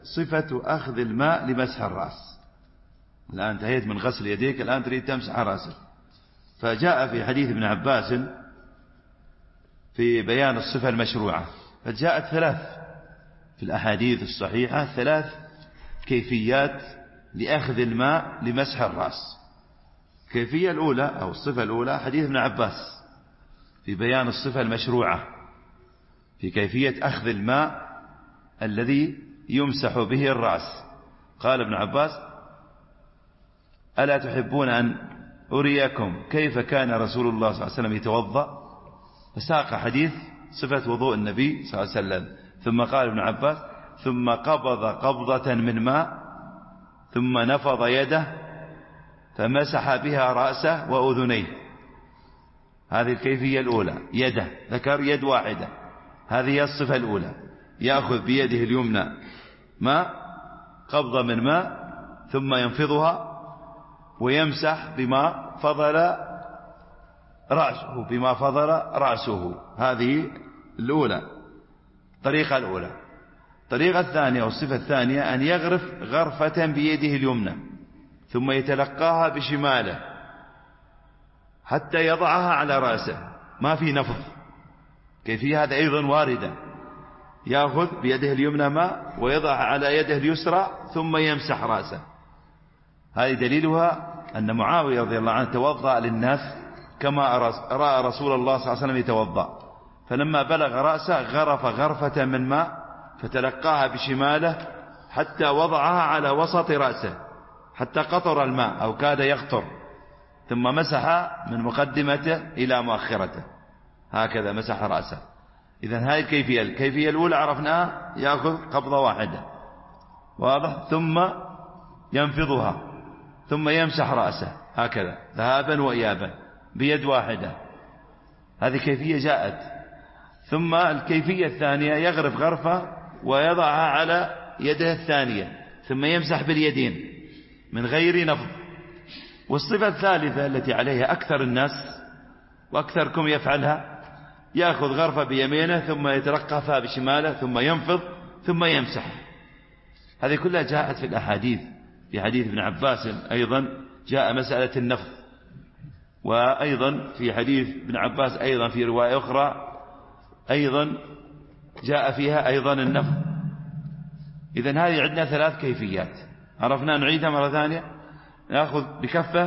صفة أخذ الماء لمسح الرأس. الآن انتهيت من غسل يديك، الآن تريد تمسح رأسك. فجاء في حديث ابن عباس في بيان الصفة المشروعة، فجاءت 3 في الأحاديث الصحيحة 3 كيفيات لأخذ الماء لمسح الرأس. الكيفية الأولى أو الصفة الأولى حديث ابن عباس في بيان الصفة المشروعة في كيفية أخذ الماء الذي يمسح به الرأس. قال ابن عباس: ألا تحبون أن أريكم كيف كان رسول الله صلى الله عليه وسلم يتوضأ؟ فساق حديث صفة وضوء النبي صلى الله عليه وسلم. ثم قال ابن عباس: ثم قبض قبضة من ماء ثم نفض يده فمسح بها رأسه وأذنيه. هذه الكيفية الأولى، يده، ذكر يد واحدة، هذه هي الصفة الأولى. يأخذ بيده اليمنى ماء، قبضة من ماء، ثم ينفضها ويمسح بما فضل رأسه. هذه الأولى، الطريقة الأولى. الطريقة الثانية والصفة الثانية أن يغرف غرفة بيده اليمنى ثم يتلقاها بشماله حتى يضعها على رأسه، ما في نفض. كيفية هذا أيضا واردة، يأخذ بيده اليمنى ماء ويضع على يده اليسرى ثم يمسح رأسه. هذه دليلها أن معاوية رضي الله عنه توضأ للناس كما رأى رسول الله صلى الله عليه وسلم يتوضأ، فلما بلغ رأسه غرف غرفة من ماء فتلقاها بشماله حتى وضعها على وسط رأسه حتى قطر الماء أو كاد يقطر، ثم مسح من مقدمته إلى مؤخرته، هكذا مسح رأسه. إذن هذه الكيفية. الكيفية الأولى عرفناها، يأخذ قبضة واحدة، واضح، ثم ينفضها ثم يمسح رأسه هكذا ذهابا وإيابا بيد واحدة. هذه كيفية جاءت. ثم الكيفية الثانية يغرف غرفة ويضعها على يده الثانية ثم يمسح باليدين من غير نفض. والصفة الثالثة التي عليها أكثر الناس وأكثركم يفعلها، يأخذ غرفة بيمينه ثم يترقفها بشماله ثم ينفض ثم يمسح. هذه كلها جاءت في الأحاديث. في حديث ابن عباس أيضا جاء مسألة النفض، وأيضا في حديث ابن عباس أيضا في رواية أخرى أيضا جاء فيها أيضا النفض. إذن هذه عندنا 3 كيفيات، عرفنا. نعيدها مرة ثانية. يأخذ بكفه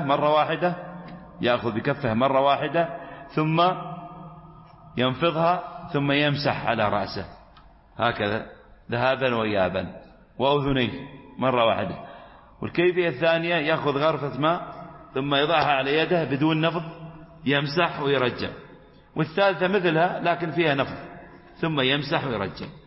مرة واحدة ثم ينفضها ثم يمسح على رأسه هكذا ذهابا وإيابا وأذنيه مرة واحدة. والكيفية الثانية يأخذ غرفة ماء ثم يضعها على يده بدون نفض، يمسح ويرجع. والثالثة مثلها لكن فيها نفض، ثم يمسح ويرجع.